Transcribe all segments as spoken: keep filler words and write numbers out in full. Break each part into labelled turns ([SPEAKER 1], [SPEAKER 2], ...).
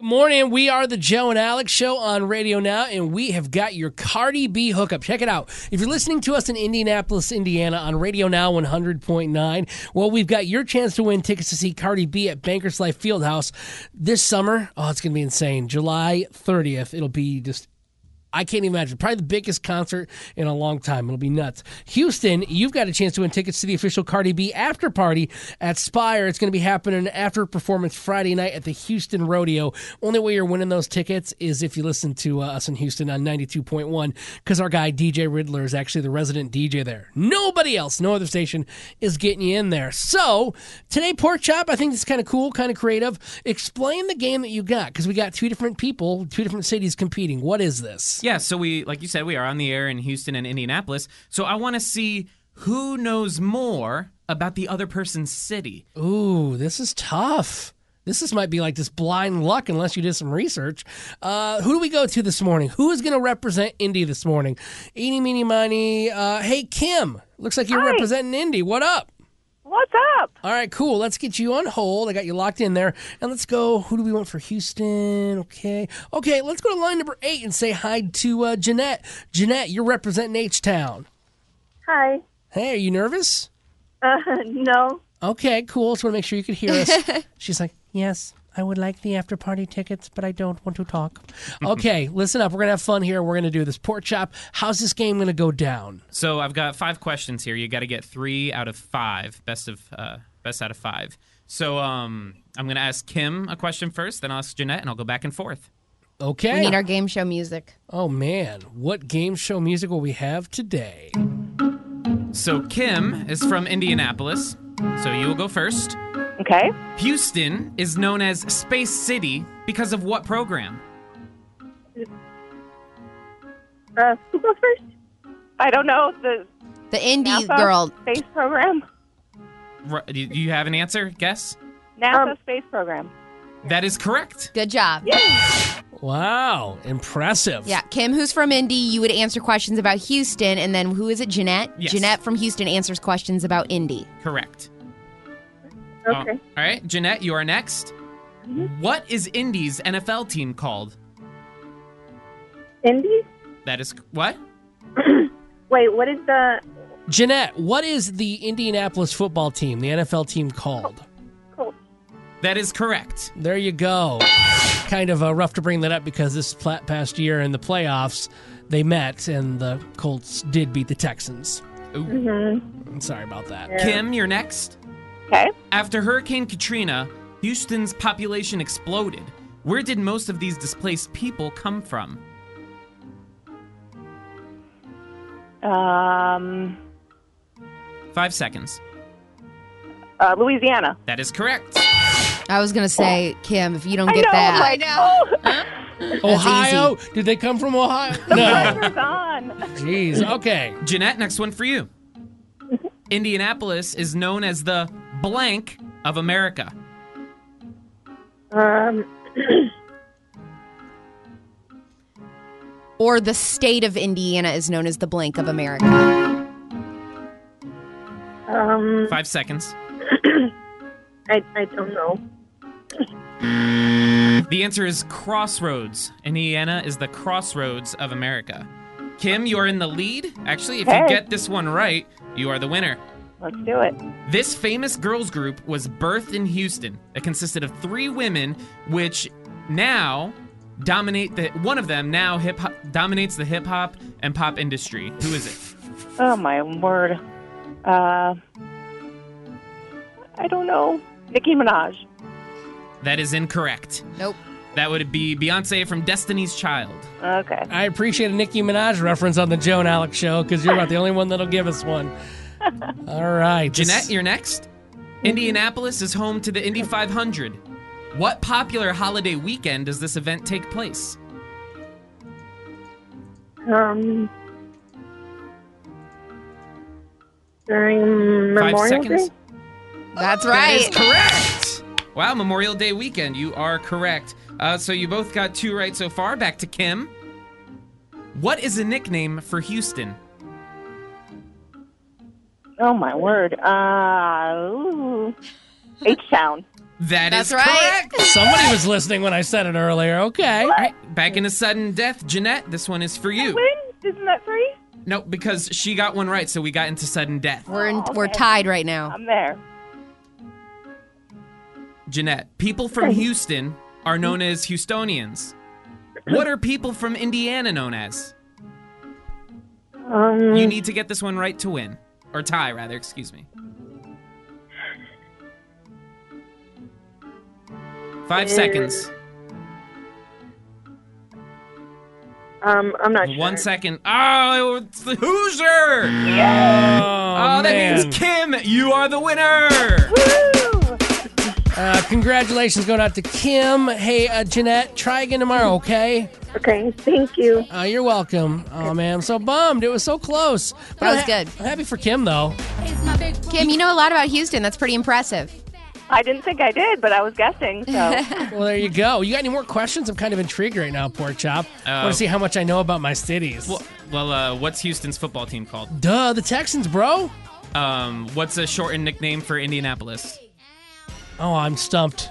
[SPEAKER 1] morning. We are the Joe and Alex Show on Radio Now, and we have got your Cardi B hookup. Check it out. If you're listening to us in Indianapolis, Indiana on Radio Now one hundred point nine, well, we've got your chance to win tickets to see Cardi B at Bankers Life Fieldhouse this summer. Oh, it's going to be insane. July thirtieth. It'll be just... I can't even imagine. Probably the biggest concert in a long time. It'll be nuts. Houston, you've got a chance to win tickets to the official Cardi B after party at Spire. It's going to be happening after performance Friday night at the Houston Rodeo. Only way you're winning those tickets is if you listen to uh, us in Houston on ninety-two point one, because our guy D J Riddler is actually the resident D J there. Nobody else, no other station is getting you in there. So today, Pork Chop, I think it's kind of cool, kind of creative. Explain the game that you got, because we got two different people, two different cities competing. What is this?
[SPEAKER 2] Yeah, so we, like you said, we are on the air in Houston and Indianapolis. So I want to see who knows more about the other person's city.
[SPEAKER 1] Ooh, this is tough. This is, might be like this blind luck unless you did some research. Uh, who do we go to this morning? Who is going to represent Indy this morning? Eeny, meeny, miny. Uh, hey, Kim. Looks like you're
[SPEAKER 3] Hi.
[SPEAKER 1] representing Indy. What up?
[SPEAKER 3] What's up?
[SPEAKER 1] All right, cool. Let's get you on hold. I got you locked in there. And let's go. Who do we want for Houston? Okay. Okay, let's go to line number eight and say hi to uh, Jeanette. Jeanette, you're representing H-Town.
[SPEAKER 3] Hi.
[SPEAKER 1] Hey, are you nervous?
[SPEAKER 3] Uh, no.
[SPEAKER 1] Okay, cool. Just want to make sure you could hear us. She's like, yes, I would like the after-party tickets, but I don't want to talk. Okay, listen up. We're going to have fun here. We're going to do this. Pork Chop, how's this game going to go down?
[SPEAKER 2] So I've got five questions here. You got to get three out of five. Best of uh, best out of five. So um, I'm going to ask Kim a question first, then I'll ask Jeanette, and I'll go back and forth.
[SPEAKER 1] Okay.
[SPEAKER 4] We need our game show music.
[SPEAKER 1] Oh, man. What game show music will we have today?
[SPEAKER 2] So Kim is from Indianapolis, so you will go first.
[SPEAKER 3] Okay.
[SPEAKER 2] Houston is known as Space City because of what program?
[SPEAKER 3] Uh, who goes first? I don't know. The
[SPEAKER 4] The indie
[SPEAKER 3] NASA
[SPEAKER 4] girl.
[SPEAKER 3] space program.
[SPEAKER 2] R- Do you have an answer? Guess?
[SPEAKER 3] NASA
[SPEAKER 4] Um,
[SPEAKER 3] space program.
[SPEAKER 2] That is correct.
[SPEAKER 4] Good job.
[SPEAKER 1] Wow, impressive.
[SPEAKER 4] Yeah, Kim, who's from Indy, you would answer questions about Houston, and then who is it, Jeanette?
[SPEAKER 2] Yes.
[SPEAKER 4] Jeanette from Houston answers questions about Indy.
[SPEAKER 2] Correct.
[SPEAKER 3] Okay.
[SPEAKER 2] Uh, all right, Jeanette, you are next.
[SPEAKER 3] Mm-hmm.
[SPEAKER 2] What is Indy's N F L team called?
[SPEAKER 3] Indy?
[SPEAKER 2] That is what?
[SPEAKER 3] Wait, what is the...
[SPEAKER 1] Jeanette, what is the Indianapolis football team, the N F L team called?
[SPEAKER 3] Cool.
[SPEAKER 2] That is correct.
[SPEAKER 1] There you go. Kind of uh, rough to bring that up because this pla- past year in the playoffs, they met and the Colts did beat the Texans.
[SPEAKER 2] Ooh.
[SPEAKER 3] Mm-hmm.
[SPEAKER 1] I'm sorry about that.
[SPEAKER 3] Yeah.
[SPEAKER 2] Kim, you're next.
[SPEAKER 3] Okay.
[SPEAKER 2] After Hurricane Katrina, Houston's population exploded. Where did most of these displaced people come from?
[SPEAKER 3] Um,
[SPEAKER 2] Five seconds.
[SPEAKER 3] uh, Louisiana.
[SPEAKER 2] That is correct.
[SPEAKER 4] I was going to say, Kim, if you don't
[SPEAKER 3] I
[SPEAKER 4] get
[SPEAKER 3] know,
[SPEAKER 4] that.
[SPEAKER 3] like, oh,
[SPEAKER 1] Ohio? Did they come from Ohio?
[SPEAKER 3] the
[SPEAKER 1] No.
[SPEAKER 3] pressure's on.
[SPEAKER 1] Jeez. Okay.
[SPEAKER 2] Jeanette, next one for you. Indianapolis is known as the blank of America.
[SPEAKER 3] Um,
[SPEAKER 4] Or the state of Indiana is known as the blank of America.
[SPEAKER 3] um,
[SPEAKER 2] Five seconds.
[SPEAKER 3] I, I don't know.
[SPEAKER 2] The answer is Crossroads. Indiana is the crossroads of America. Kim, you are in the lead. Actually, if you
[SPEAKER 3] Hey.
[SPEAKER 2] get this one right, you are the winner.
[SPEAKER 3] Let's do it.
[SPEAKER 2] This famous girls group was birthed in Houston. It consisted of three women, which now dominate the. One of them now hip hop dominates the hip hop and pop industry. Who is it?
[SPEAKER 3] Oh, my word. Uh, I don't know. Nicki Minaj.
[SPEAKER 2] That is incorrect.
[SPEAKER 4] Nope.
[SPEAKER 2] That would be Beyonce from Destiny's Child.
[SPEAKER 3] Okay.
[SPEAKER 1] I appreciate a Nicki Minaj reference on the Joe and Alex show because you're about the only one that'll give us one. All right.
[SPEAKER 2] Jeanette,
[SPEAKER 1] This-
[SPEAKER 2] you're next. Indianapolis is home to the Indy five hundred. What popular holiday weekend does this event take place?
[SPEAKER 3] Um, during
[SPEAKER 2] Five
[SPEAKER 3] Memorial
[SPEAKER 2] seconds.
[SPEAKER 3] Day?
[SPEAKER 4] That's
[SPEAKER 2] That is
[SPEAKER 4] right.
[SPEAKER 2] correct. Wow, Memorial Day weekend. You are correct. Uh, so you both got two right so far. Back to Kim. What is a nickname for Houston?
[SPEAKER 3] Oh, my word. Uh, ooh. H-Town.
[SPEAKER 2] That
[SPEAKER 4] That's
[SPEAKER 2] is
[SPEAKER 4] right.
[SPEAKER 2] correct.
[SPEAKER 1] Somebody was listening when I said it earlier. Okay.
[SPEAKER 2] All right, back into sudden death. Jeanette, this one is for you.
[SPEAKER 3] Win? Isn't that three?
[SPEAKER 2] No, because she got one right, so we got into sudden death.
[SPEAKER 4] We're in,
[SPEAKER 3] Oh,
[SPEAKER 4] we're
[SPEAKER 3] okay.
[SPEAKER 4] tied right now.
[SPEAKER 3] I'm there.
[SPEAKER 2] Jeanette, people from Houston are known as Houstonians. What are people from Indiana known as?
[SPEAKER 3] Um,
[SPEAKER 2] You need to get this one right to win. Or tie, rather, excuse me. Five seconds.
[SPEAKER 3] um, I'm not sure.
[SPEAKER 2] One second. Oh, it's the Hoosier!
[SPEAKER 1] Oh,
[SPEAKER 2] Oh, that
[SPEAKER 1] man.
[SPEAKER 2] means Kim, you are the winner!
[SPEAKER 3] Woo!
[SPEAKER 1] Uh, congratulations going out to Kim. Hey, uh, Jeanette, try again tomorrow, okay?
[SPEAKER 3] Okay, thank you.
[SPEAKER 1] Uh, you're welcome. Oh, man, I'm so bummed. It was so close. But
[SPEAKER 4] That was
[SPEAKER 1] I'm
[SPEAKER 4] good.
[SPEAKER 1] I'm happy for Kim, though.
[SPEAKER 4] Kim, you know a lot about Houston. That's pretty impressive.
[SPEAKER 3] I didn't think I did, but I was guessing, so.
[SPEAKER 1] Well, there you go. You got any more questions? I'm kind of intrigued right now, Pork Chop. I
[SPEAKER 2] Oh.
[SPEAKER 1] want to see how much I know about my cities.
[SPEAKER 2] Well, well uh, what's Houston's football team called?
[SPEAKER 1] Duh, the Texans, bro.
[SPEAKER 2] Um, what's a shortened nickname for Indianapolis?
[SPEAKER 1] Oh, I'm stumped.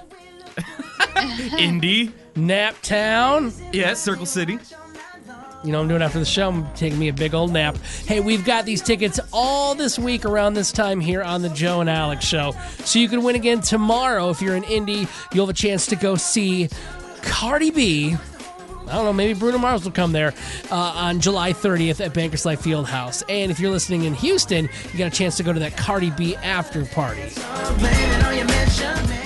[SPEAKER 2] Indy?
[SPEAKER 1] Naptown.
[SPEAKER 2] Yes, Circle City.
[SPEAKER 1] You know what I'm doing after the show? I'm taking me a big old nap. Hey, we've got these tickets all this week around this time here on the Joe and Alex Show. So you can win again tomorrow. If you're in Indy, you'll have a chance to go see Cardi B. I don't know, maybe Bruno Mars will come there uh, on July thirtieth at Bankers Life Fieldhouse. And if you're listening in Houston, you got a chance to go to that Cardi B after party.
[SPEAKER 5] Blame it on your mention.